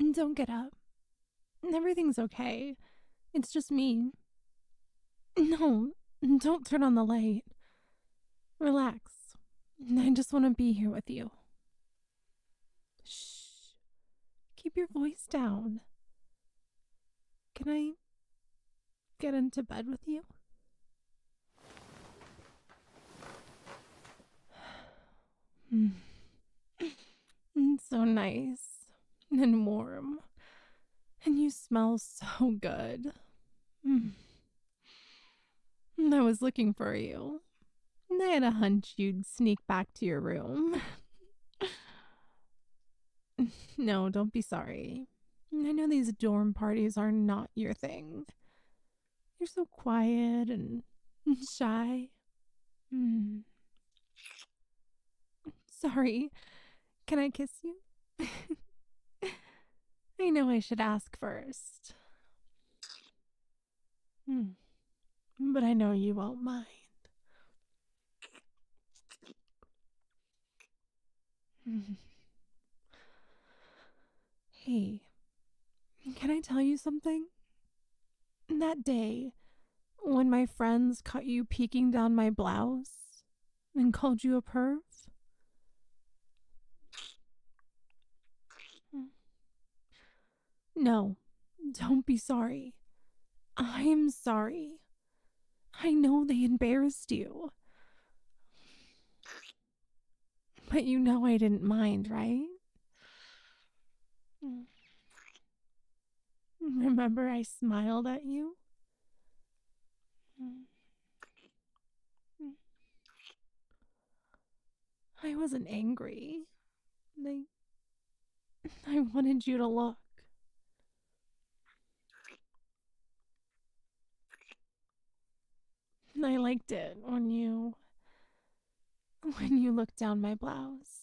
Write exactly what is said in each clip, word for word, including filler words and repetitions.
Don't get up. Everything's okay. It's just me. No, don't turn on the light. Relax. I just want to be here with you. Shh. Keep your voice down. Can I get into bed with you? It's so nice and warm. And you smell so good. I was looking for you. I had a hunch you'd sneak back to your room. No, don't be sorry. I know these dorm parties are not your thing. You're so quiet and shy. Mm. Sorry. Can I kiss you? I know I should ask first. Mm. But I know you won't mind. Mm. Hey, can I tell you something? That day, when my friends caught you peeking down my blouse and called you a perv? No, don't be sorry. I'm sorry. I know they embarrassed you. But you know I didn't mind, right? Remember I smiled at you? I wasn't angry. I, I wanted you to look. I liked it when you when you looked down my blouse.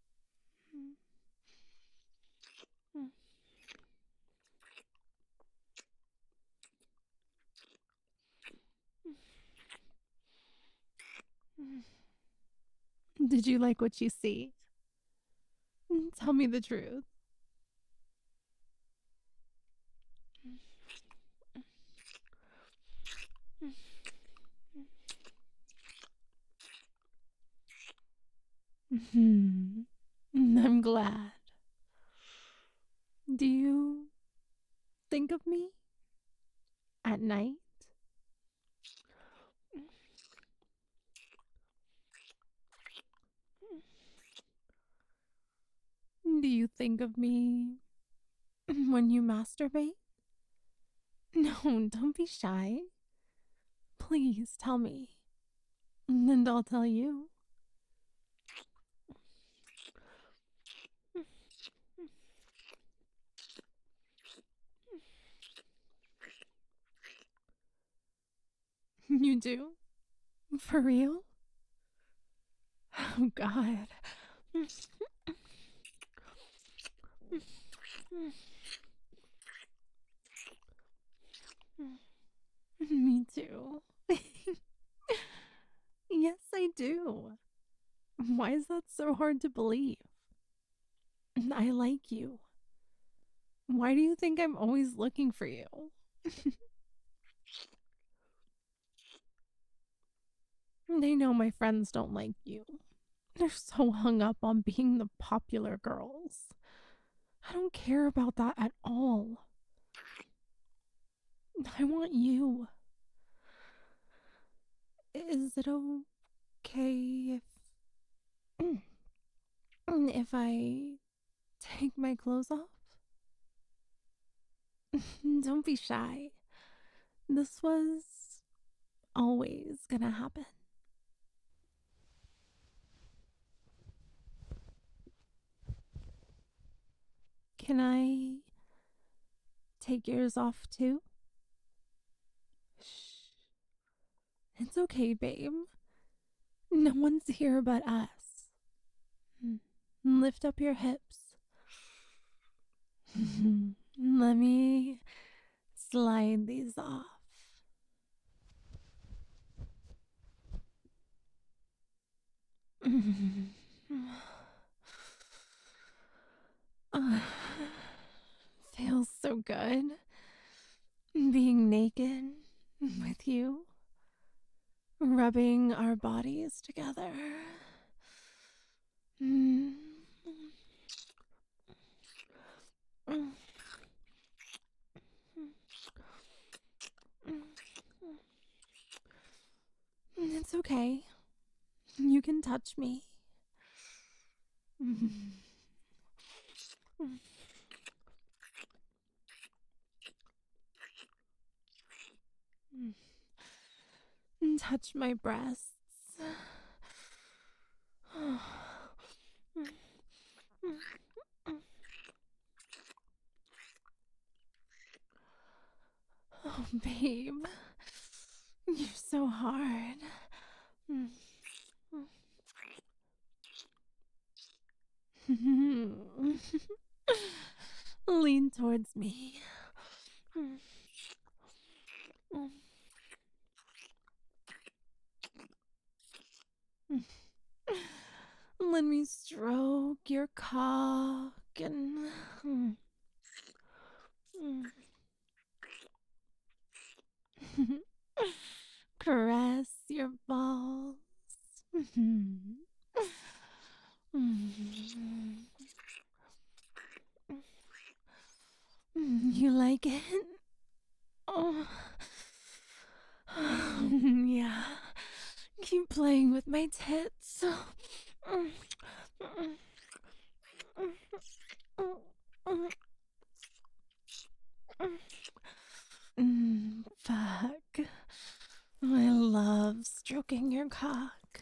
Did you like what you see? Tell me the truth. I'm glad. Do you think of me at night? Do you think of me when you masturbate? No, don't be shy. Please tell me, and I'll tell you. You do? For real? Oh, God. Me too. Yes, I do. Why is that so hard to believe? I like you. Why do you think I'm always looking for you? They know my friends don't like you. They're so hung up on being the popular girls. I don't care about that at all. I want you. Is it okay if if I take my clothes off? Don't be shy. This was always gonna happen. Can I take yours off too? Shh. It's okay, babe. No one's here but us. Lift up your hips. Let me slide these off. being naked with you, rubbing our bodies together. Mm. It's okay. You can touch me. Touch my breasts. Oh, babe. You're so hard. Lean towards me. Let me stroke your cock and caress your balls. You like it? Oh, yeah. Keep playing with my tits. Mm, fuck. I love stroking your cock.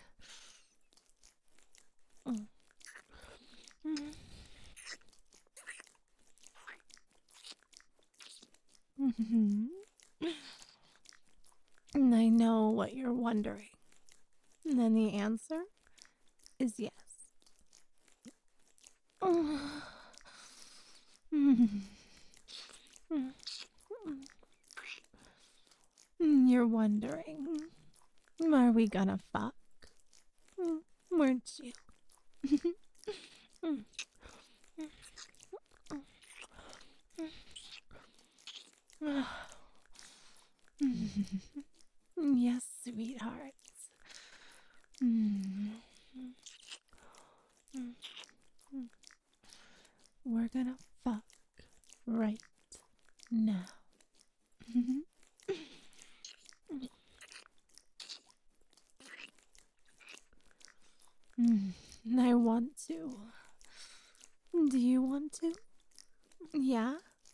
Mm-hmm. And I know what you're wondering. And then the answer is yes. You're wondering, are we gonna fuck? Weren't you? Yes, sweethearts. We're gonna fuck right now. I want to. Do you want to? Yeah?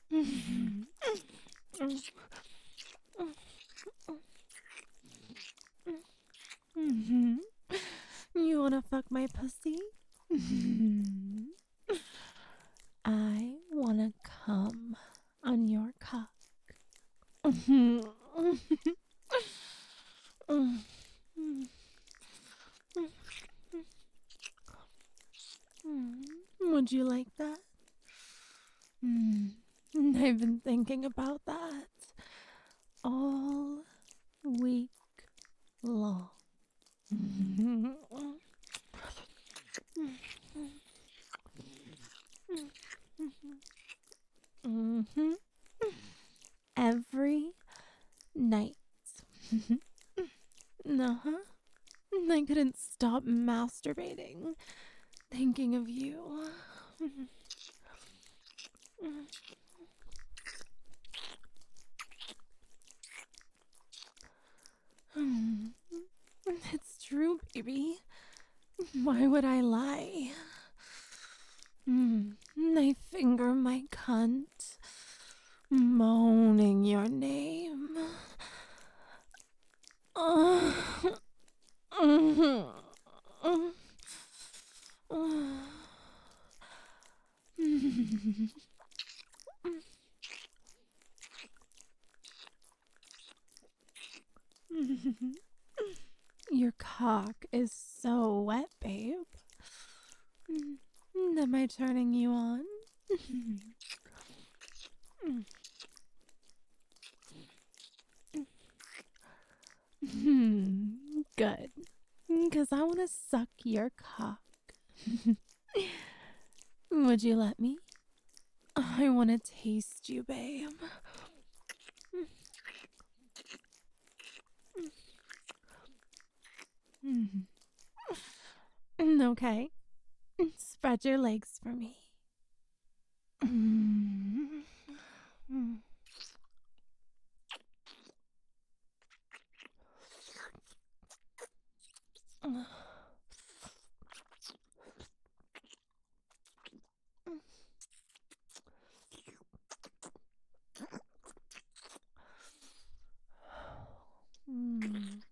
You wanna fuck my pussy? I wanna come on your cock. Would you like that? I've been thinking about that all week long. Mm-hmm. Every night. Uh-huh. I couldn't stop masturbating, thinking of you. It's true, baby. Why would I lie? Mm, I finger my cunt, moaning your name. Uh, uh, uh, uh. Your cock is so wet, babe. Am I turning you on? Good. Because I want to suck your cock. Would you let me? I want to taste you, babe. Mm. Mm, Okay. Spread your legs for me. Mm. Mm. Mm.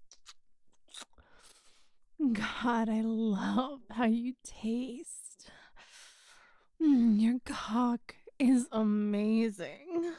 God, I love how you taste. Mm, your cock is amazing.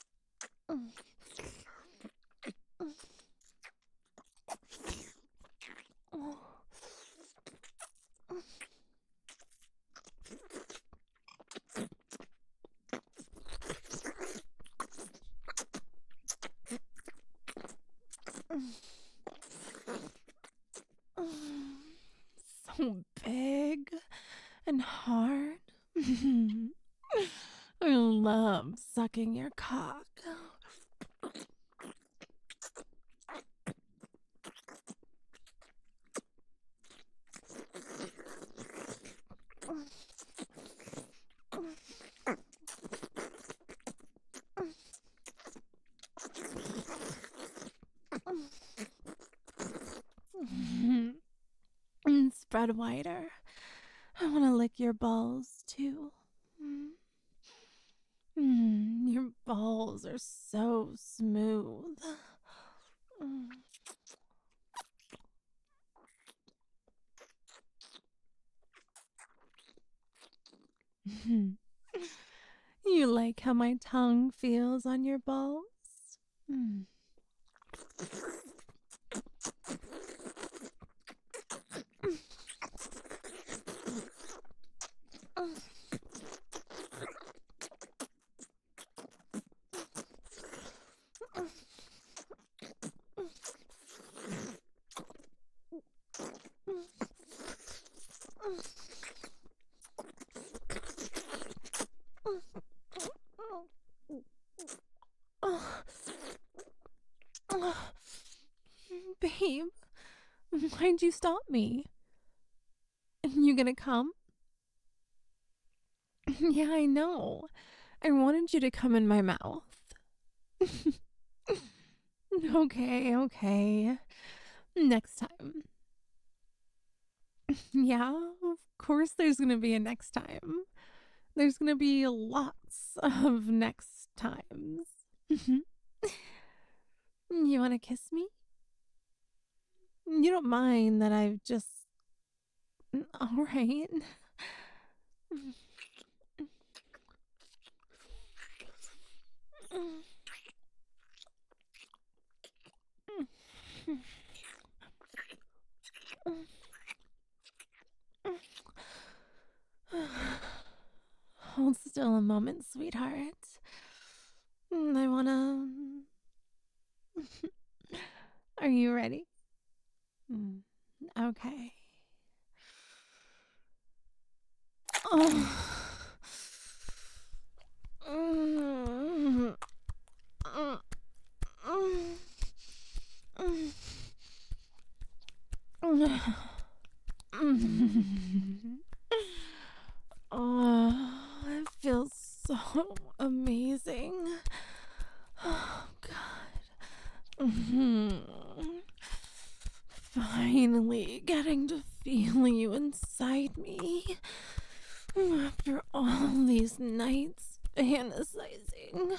So big and hard. I love sucking your cock. And spread wider. I want to lick your balls too. Mm. Mm, your balls are so smooth. Mm. You like how my tongue feels on your balls? Mm. Babe, why'd you stop me? You gonna come? Yeah, I know. I wanted you to come in my mouth. Okay, okay. Next time. Yeah, of course there's gonna be a next time. There's gonna be lots of next times. You wanna kiss me? You don't mind that I've just. Alright. Hold still a moment, sweetheart. I wanna. Are you ready? Mm, Okay. Oh. Mm, mm, mm, mm, mm. Oh, it feels so amazing. Oh, God. Mhm. Finally getting to feel you inside me. After all these nights fantasizing.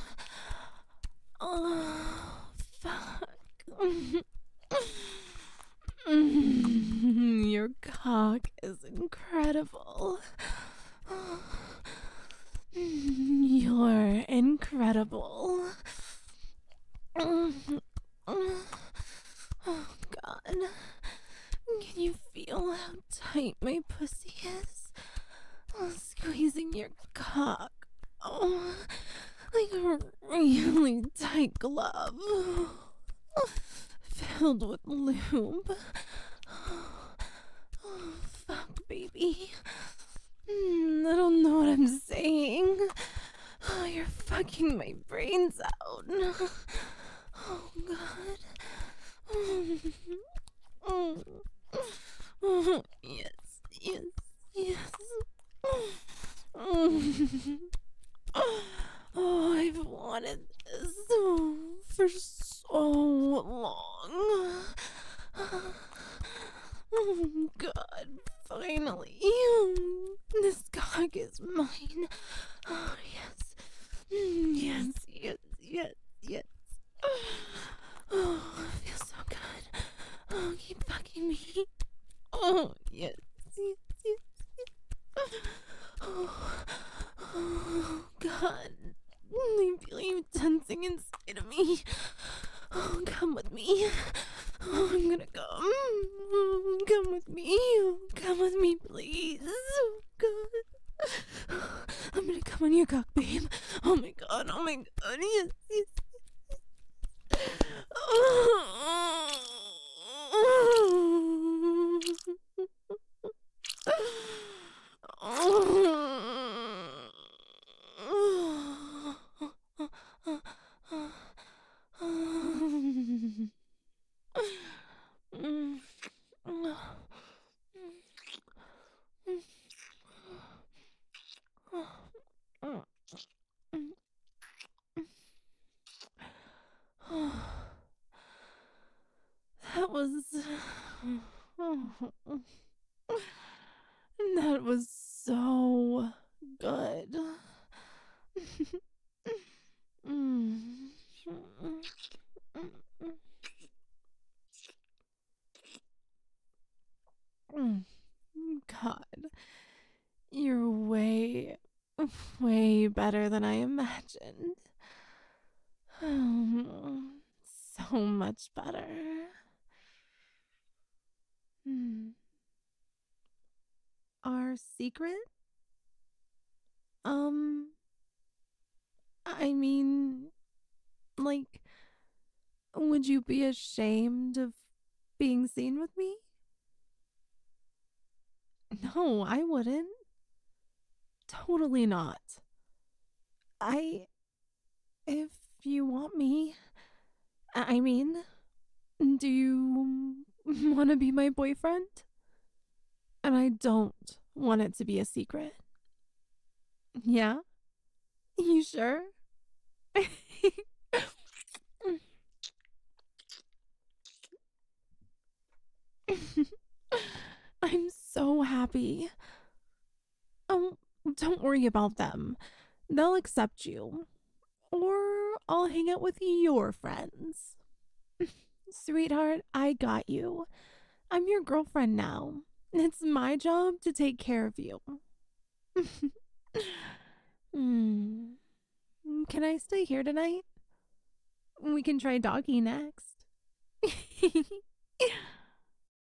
Oh, fuck. Your cock is incredible. You're incredible. Oh, God. Can you feel how tight my pussy is? Oh, squeezing your cock. Oh, like a really tight glove. Filled with lube. Oh, fuck, baby. Mm, I don't know what I'm saying. Oh, you're fucking my brains out. Oh, God. Mm, mm, Yes, yes, yes. Oh, I've wanted this for so long. Oh, God, finally. This cock is mine. Oh, yes. Yes, yes, yes, yes. Oh, it feels so good. Oh, keep fucking me. Oh, yes, yes, yes, yes. Oh, oh God. I feel you tensing inside of me. Oh, come with me. Oh, I'm gonna come. Oh, come with me. Oh, come with me, please. Oh, God. I'm gonna come on your cock, babe. Oh my God. Oh my God. Yes, yes. That was. That was so good. Mm. Mm. God, you're way, way better than I imagined. So much better. Hmm. Our secret? Um, I mean, like, would you be ashamed of being seen with me? No, I wouldn't. Totally not. I. If you want me. I mean, do you want to be my boyfriend? And I don't want it to be a secret. Yeah? You sure? I'm so happy. Oh, don't worry about them. They'll accept you. Or I'll hang out with your friends. Sweetheart, I got you. I'm your girlfriend now. It's my job to take care of you. Hmm. Can I stay here tonight? We can try doggy next.